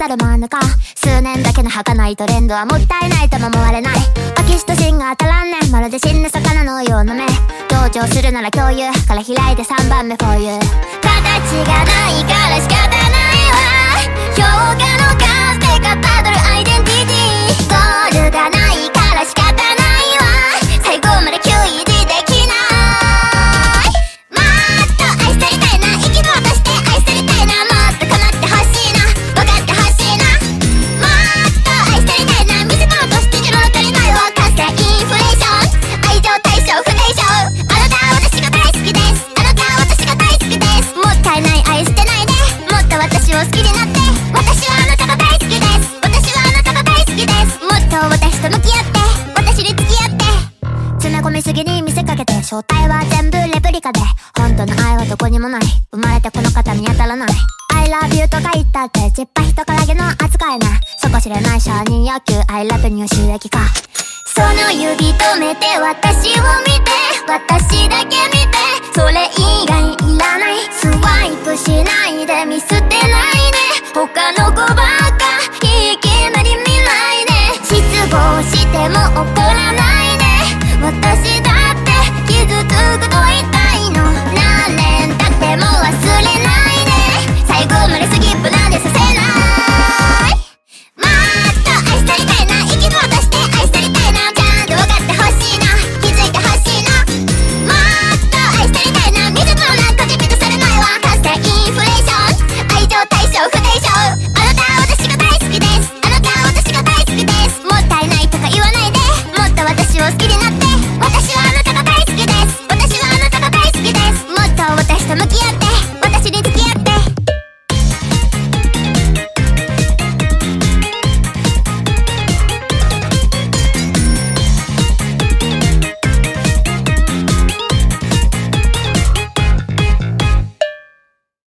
たる真ん中。数年だけの儚いトレンドはもったいないとも思われない。パキシと芯が当たらんねん、まるで死ぬ魚のような目。同情するなら共有から開いて3番目 for you。 形がないから仕方ないわ。評価の数でかたどるアイデンティティ。ゴールがないから仕方ないわ。最後まで給維持できない。もっと愛されたいな、生き物として愛されたいな。もっと構ってほしいな、分かってほしいな。もっと愛されたいな、見せ物として物足りないわ。かつてインフレーション、愛情対象不対象。あなたは私が大好きです、あなたは私が大好きです。もったいない愛捨てないで、もっと私を好きになって。私はあなたが大好きです、私はあなたが大好きです。もっと私と向き合って、私に付き合って。詰め込みすぎに見せかけて、正体は全部レプリカで、本当の愛はどこにもない。生まれてこの方見当たらない。 I love you とか言ったってちっぱ人からげの扱いな。底知れない承認欲求、I love you 収益化。その指止めて私を見て、私だけ見て、それ以外いらない。スワイプしないで見捨てないで、他の子ばっか